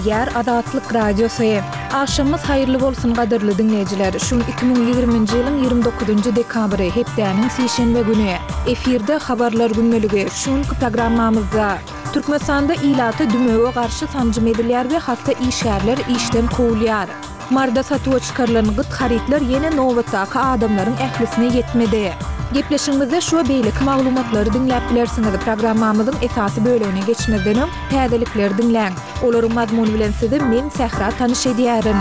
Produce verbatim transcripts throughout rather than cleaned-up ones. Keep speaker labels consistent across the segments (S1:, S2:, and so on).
S1: Yer Adatlyk Radiosu. Akşamymyz haýyrly bolsun gaderli dinleýijiler. Şu iki bin ýigrimiji ýylyň ýygrimi dokuzunçy dekabry hepdäniň seşenbe güni. Efirde habarlar günmeligi. Şuňky programmamyzda Türkmenistanda ilaty dümöge garşy sanjym edilýär we hatda işgärler işden kowulýar. Marda satyga çykarylan gyt haritler ýene nowatdaky adamlaryň ählisine ýetmedi. Gepleşigimizde şu beýlik maglumatlary dinläp bilersiňiz. Programmamyzyň esasy bölegine geçmeden öň täzelikleri dinläň. Olaryň mazmuny bilen sizi men Sähra tanyş edýärin.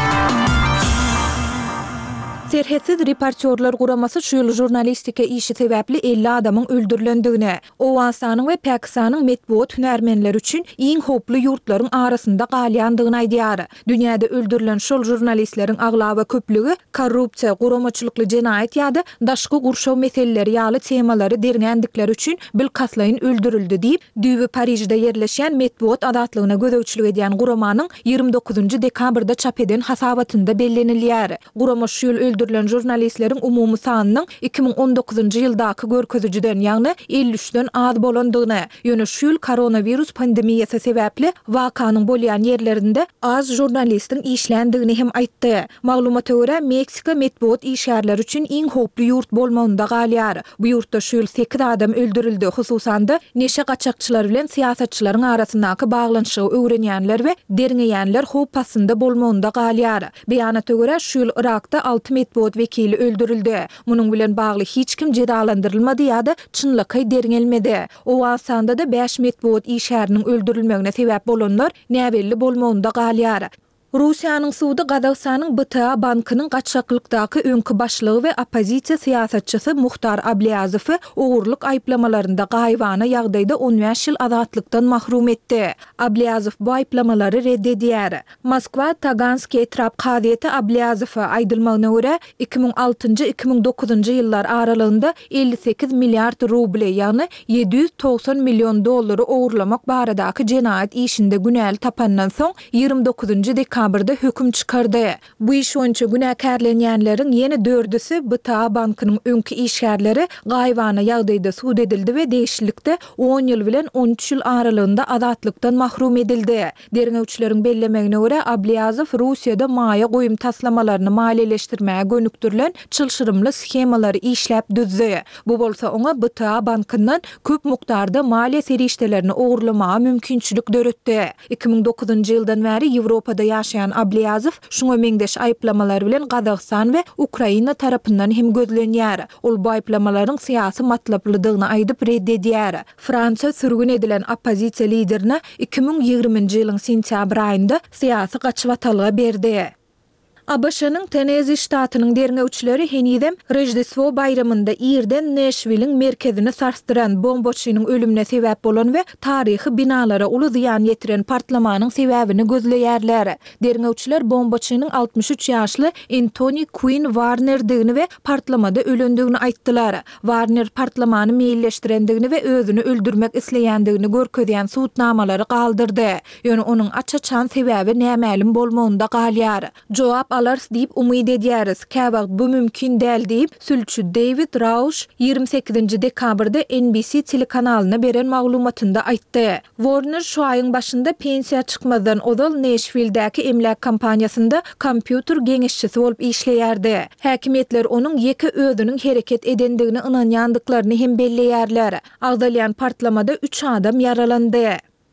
S1: Serhetsiz reportörler guramasy şu ýyl jurnalistika işi sebäpli elli adamyň öldürilendigine, Owganistanyň we Pakistanyň medeniýet hünärmenleri üçin iň hoply ýurtlaryň arasynda galýandygyny aýdýar. Dünýäde öldürilen şol jurnalistleriň aglaby köplügi korrupsiýa, guramaçylykly jenaýat ýa-da daşky gurşaw meseleleri ýaly temalary derňändikleri üçin bilkaslaýyn öldürildi diýip, düýbi Parijde ýerleşýän medeniýet adatlygyna gözegçilik edýän guramanyň ýygrimi dokuzunçy dekabrda çap eden hasabatynda bellenilýär. Gurama şu ýyl öldürilen jurnalistleriň umumy sanynyň iki bin on dokuzunçy ýyldaky görkezijiden, ýagny elli üçden az bolandygyny, ýöne şu ýyl koronavirus pandemiýasy sebäpli wakanyň bolýan ýerlerinde az jurnalistin işländigini hem aýtdy. Maglumata görä Meksika medeniýet işgärleri üçin iň hoply ýurt bolmagynda galýar. Bu ýurtda şu ýyl sekiz adam öldürildi. Hususanda neşe gaçakçylar bilen siýasatçylaryň arasyndaky baglanşygy öwrenýänler we derňeýänler hopasynda bolmagynda galýar. Beýanata görä şu ýyl Irakda altı medeniýet wekili öldürildi. Munyň bilen bagly hiç kim jedalandyrylmady ýa-da çynlyky derňelmedi. Owganistanda da beş medeniýet işgäriniň öldürilmegine sebäp bolanlar näwelli bolmagynda galýar. Russiýanyň suwdy Gazagstanyň B T A bankynyň gaçaklykdaky öňkü başlygy we opozisiýa siýasatçysy Muhtar Ablyazov ogurlyk aýplamalarynda gaýbana ýagdaýda on beş ýyl azatlykdan mahrum etdi. Ablyazov bu aýplamalary reddedýär. Moskwa Taganski etrap kadyety Ablyazova aýdylmagyna görä iki bin altıncı iki bin dokuzunçy ýyllar aralygynda elli sekiz milliard rubl, ýagny yedi yüz togsan million dollary ogurlamak baradaky jenaýat işinde günäli tapandan soň ýygrimi dokuzunçy dekabrda höküm çykardy. Bu iş boýunça günäkärlenýänleriň ýene dördüsi B T A bankynyň öňkü işgärleri gaýbana ýagdaýda suud edildi we değişiklikde on ýyl bilen on üç ýyl aralygynda azatlykdan mahrum edildi. Derňewçileriň bellemegine görä Ablyazov Russiýada maýa goýum taslamalaryny maliýeleşdirmäge gönükdirilen çylşyrymly schemalary işläp düzdi. Bu bolsa oňa B T A bankyndan köp mukdarda maliýe serişdelerini ogurlamaga mümkinçilik döretdi. iki bin dokuzunçy ýyldan bäri Ýewropada ýaşaýan Ablyazov şuňa meňdeş aýplamalar bilen Gazagystan we Ukraina tarapyndan hem gözlenýär. Ol bu aýplamalaryň syýasy matlaplydygyny aýdyp reddedýär. Fransa sürgün edilen opozisiýa liderine iki bin ýigriminçi ýylyň sentýabr aýynda syýasy gaçywatalga berdi. A B Ş'nyň Tennessee ştatynyň derňewçileri henidem Rojdestvo bayramynda ýerden Nashville'in merkezini sarstıran bombaçynyň ölümine sebäp bolan we taryhy binalara uly ziýan ýetiren partlamanyň sebäbini gözleýärler. Derňewçiler bombaçynyň altmış üç ýaşly Anthony Quinn Warnerdigini we partlamada ölendigini aýtdylar. Warner partlamany meýilleşdirendigini we özüni öldürmek isleýändigini görkezýän suwtnamalary galdyrdy. Ýöne onuň açaçan sebäbi nämälim bolmagynda galýar. Jogap alars diýip umyd edýäris. Käbag bu mümkin däl diýip sülçü David Rausch ýygrimi sekizinçi dekabrda N B C telekanalyna beren maglumatynda aýtdy. Warner şu aýyň başynda pensiýa çykmadan odal Nashville'däki emlak kampaniýasynda kompýuter geňeşçisi bolup işleýärdi. Häkimetler onuň ýeke özüniň hereket edendigine ynanýandyklaryny hem belleýärler. Agdalýan partlamada üç adam yaralandy.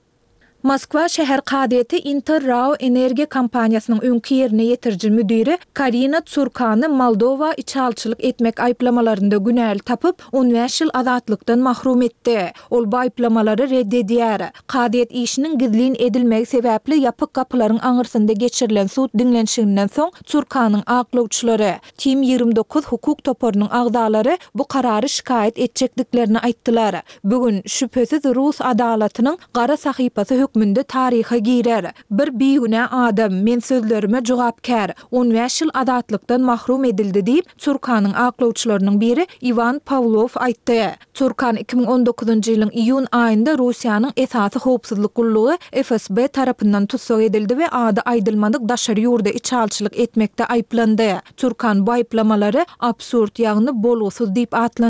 S1: Moskwa şäher kadyety Interrao Energia kompaniýasynyň öňkü ýerine ýetirji müdiri Karina Tsurkany Moldova içalçylyk etmek aýplamalarynda günäli tapyp on beş ýyl azatlykdan mahrum etdi. Ol bu aýplamalary reddedýär. Kadyet işiniň gizlin edilmegi sebäpli ýapyk gapylaryň aňyrsynda geçirilen suud dinlenşiginden soň Tsurkanyň aklawçylary Tim ýygrimi dokuz hukuk toparynyň agdalary bu karary şikaýet etjekdiklerini aýtdylar. Bugün şüphesiz Rus adalatynyň gara sahypasy hükmünde tariha girer. Bir biýüne adam men sözlerime jogapkär on beş ýyl azatlykdan mahrum edildi diýip Tsurkanyň aklawçylarynyň biri Ivan Pavlov aýtdy. Tsurkan iki bin on dokuzunçy ýylyň iýun aýynda Russiýanyň esasy howpsuzlyk gullugy F S B tarapyndan tutsak edildi we ady aýdylmadyk daşary ýurda içalçylyk etmekde aýplandy. Tsurkan bu aýplamalary absurd ýagny bolgusyz diýip atlandy.